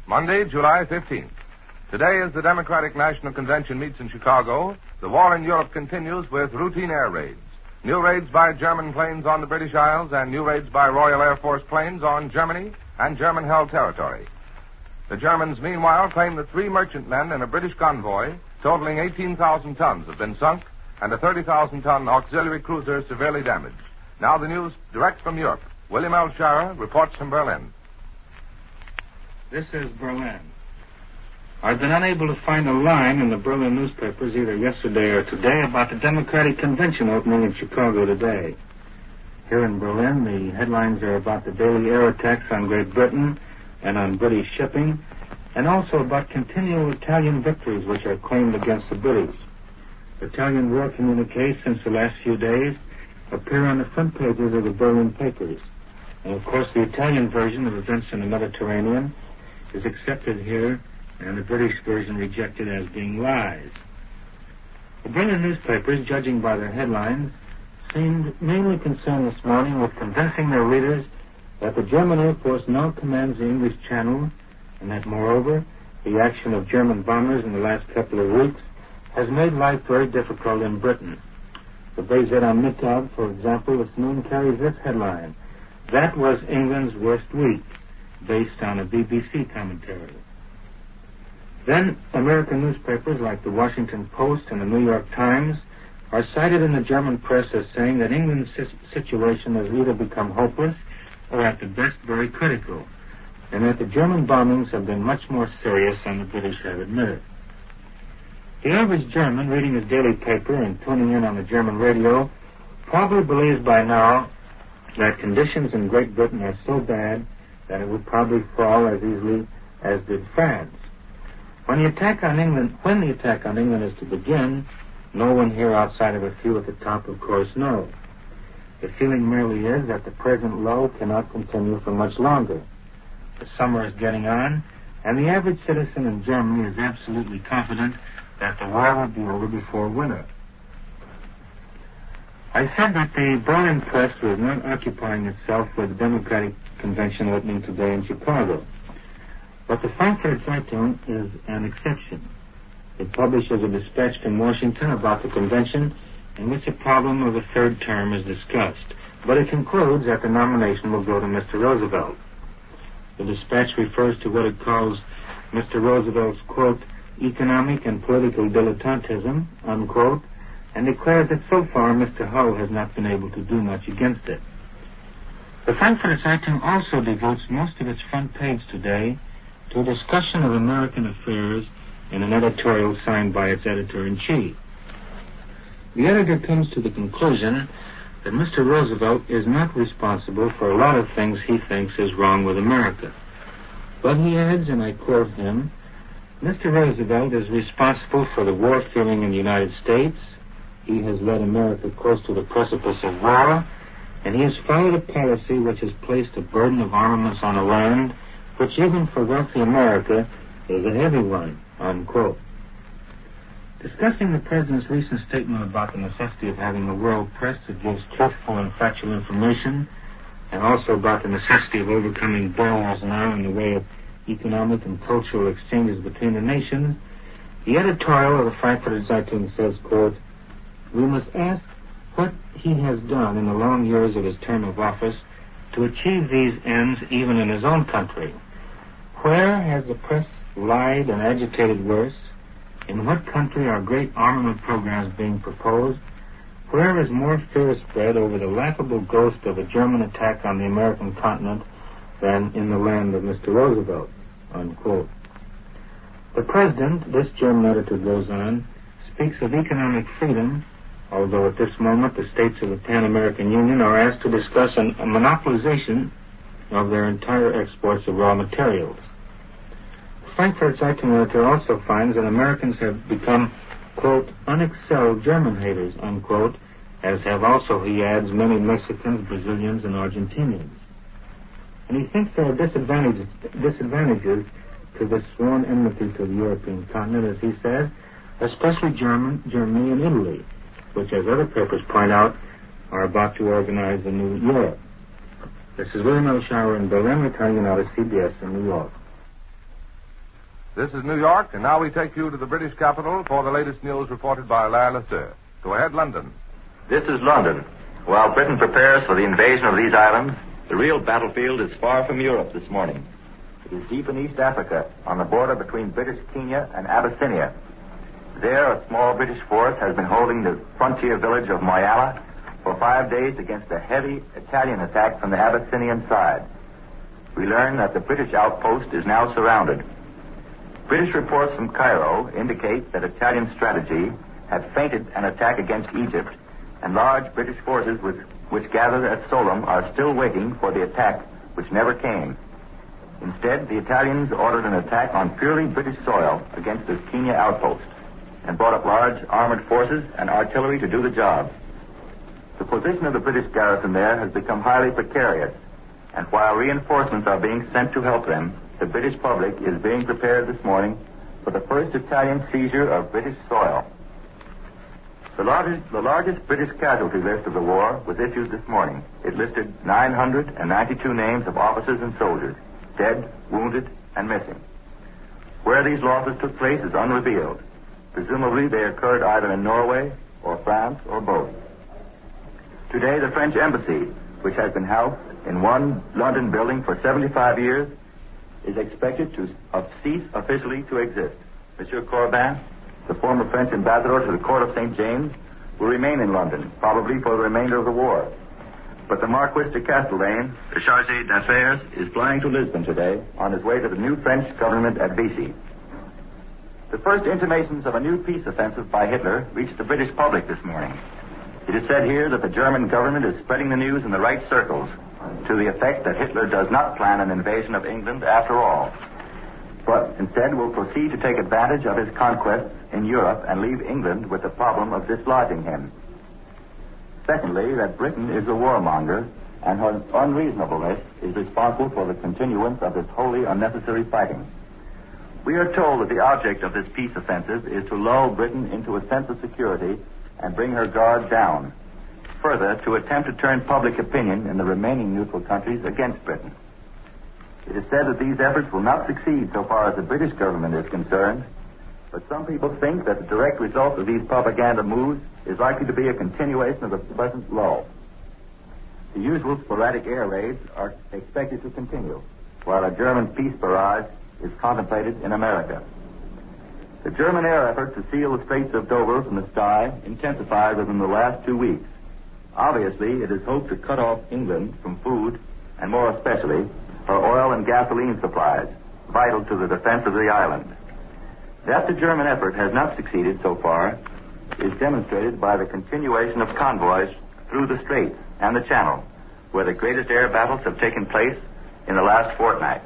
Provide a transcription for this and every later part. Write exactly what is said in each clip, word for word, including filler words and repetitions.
Monday, July fifteenth. Today, as the Democratic National Convention meets in Chicago, the war in Europe continues with routine air raids. New raids by German planes on the British Isles and new raids by Royal Air Force planes on Germany and German-held territory. The Germans, meanwhile, claim that three merchantmen in a British convoy totaling eighteen thousand tons have been sunk and a thirty thousand ton auxiliary cruiser severely damaged. Now the news direct from Europe. William L. Schara reports from Berlin. This is Berlin. I've been unable to find a line in the Berlin newspapers either yesterday or today about the Democratic Convention opening in Chicago today. Here in Berlin, the headlines are about the daily air attacks on Great Britain and on British shipping, and also about continual Italian victories which are claimed against the British. Italian war communiques since the last few days appear on the front pages of the Berlin papers. And of course, the Italian version of events in the Mediterranean is accepted here, and the British version rejected as being lies. The Berlin newspapers, judging by their headlines, seemed mainly concerned this morning with convincing their readers that the German Air Force now commands the English Channel, and that, moreover, the action of German bombers in the last couple of weeks has made life very difficult in Britain. The Gazette am Mittag, for example, this noon carries this headline: "That was England's worst week," based on a B B C commentary. Then, American newspapers like the Washington Post and the New York Times are cited in the German press as saying that England's situation has either become hopeless or at the best very critical, and that the German bombings have been much more serious than the British have admitted. The average German reading his daily paper and tuning in on the German radio probably believes by now that conditions in Great Britain are so bad that it would probably fall as easily as did France. When the attack on England, when the attack on England is to begin, no one here outside of a few at the top, of course, knows. The feeling merely is that the present lull cannot continue for much longer. The summer is getting on, and the average citizen in Germany is absolutely confident that the war will be over before winter. I said that the Berlin press was not occupying itself with the Democratic Convention opening today in Chicago. But the Frankfurt Zeitung is an exception. It publishes a dispatch from Washington about the convention in which the problem of a third term is discussed, but it concludes that the nomination will go to Mister Roosevelt. The dispatch refers to what it calls Mister Roosevelt's, quote, economic and political dilettantism, unquote, and declares that so far Mister Hull has not been able to do much against it. The Frankfurt Zeitung also devotes most of its front page today to a discussion of American affairs in an editorial signed by its editor-in-chief. The editor comes to the conclusion that Mister Roosevelt is not responsible for a lot of things he thinks is wrong with America. But he adds, and I quote him, Mister Roosevelt is responsible for the war feeling in the United States. He has led America close to the precipice of war, and he has followed a policy which has placed a burden of armaments on a land which even for wealthy America is a heavy one, unquote. Discussing the President's recent statement about the necessity of having a world press that gives truthful and factual information, and also about the necessity of overcoming barriers now in the way of economic and cultural exchanges between the nations, the editorial of the Frankfurt Zeitung says, quote, "We must ask what he has done in the long years of his term of office to achieve these ends even in his own country. Where has the press lied and agitated worse? In what country are great armament programs being proposed? Where is more fear spread over the laughable ghost of a German attack on the American continent than in the land of Mister Roosevelt?" Unquote. The President, this German editor goes on, speaks of economic freedom, although at this moment the states of the Pan-American Union are asked to discuss an, a monopolization of their entire exports of raw materials. The Frankfurt Zeitung editor also finds that Americans have become, quote, unexcelled German haters, unquote, as have also, he adds, many Mexicans, Brazilians, and Argentinians. And he thinks there are disadvantages, disadvantages to this sworn enmity to the European continent, as he says, especially German, Germany and Italy, which, as other papers point out, are about to organize a new Europe. This is William L. Schara in Berlin, returning now to C B S in New York. This is New York, and now we take you to the British capital for the latest news reported by Alain Lasser. Go ahead, London. This is London. While Britain prepares for the invasion of these islands, the real battlefield is far from Europe this morning. It is deep in East Africa, on the border between British Kenya and Abyssinia. There, a small British force has been holding the frontier village of Moyala for five days against a heavy Italian attack from the Abyssinian side. We learn that the British outpost is now surrounded. British reports from Cairo indicate that Italian strategy had feinted an attack against Egypt, and large British forces which, which gathered at Solom are still waiting for the attack which never came. Instead, the Italians ordered an attack on purely British soil against this Kenya outpost and brought up large armored forces and artillery to do the job. The position of the British garrison there has become highly precarious, and while reinforcements are being sent to help them, the British public is being prepared this morning for the first Italian seizure of British soil. The largest, the largest British casualty list of the war was issued this morning. It listed nine hundred ninety-two names of officers and soldiers, dead, wounded, and missing. Where these losses took place is unrevealed. Presumably they occurred either in Norway or France or both. Today, the French embassy, which has been housed in one London building for seventy-five years, is expected to uh, cease officially to exist. Monsieur Corbin, the former French ambassador to the court of Saint James, will remain in London, probably for the remainder of the war. But the Marquis de Castlemaine, the Chargé d'Affaires, is flying to Lisbon today on his way to the new French government at Vichy. The first intimations of a new peace offensive by Hitler reached the British public this morning. It is said here that the German government is spreading the news in the right circles, to the effect that Hitler does not plan an invasion of England after all, but instead will proceed to take advantage of his conquests in Europe and leave England with the problem of dislodging him. Secondly, that Britain is a warmonger, and her unreasonableness is responsible for the continuance of this wholly unnecessary fighting. We are told that the object of this peace offensive is to lull Britain into a sense of security and bring her guard down. Further, to attempt to turn public opinion in the remaining neutral countries against Britain. It is said that these efforts will not succeed so far as the British government is concerned, but some people think that the direct result of these propaganda moves is likely to be a continuation of the present lull. The usual sporadic air raids are expected to continue, while a German peace barrage is contemplated in America. The German air effort to seal the Straits of Dover from the sky intensified within the last two weeks. Obviously, it is hoped to cut off England from food, and more especially, her oil and gasoline supplies, vital to the defense of the island. That the German effort has not succeeded so far is demonstrated by the continuation of convoys through the Straits and the Channel, where the greatest air battles have taken place in the last fortnight.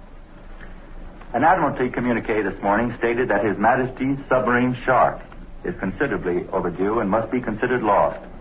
An Admiralty communique this morning stated that His Majesty's submarine Shark is considerably overdue and must be considered lost.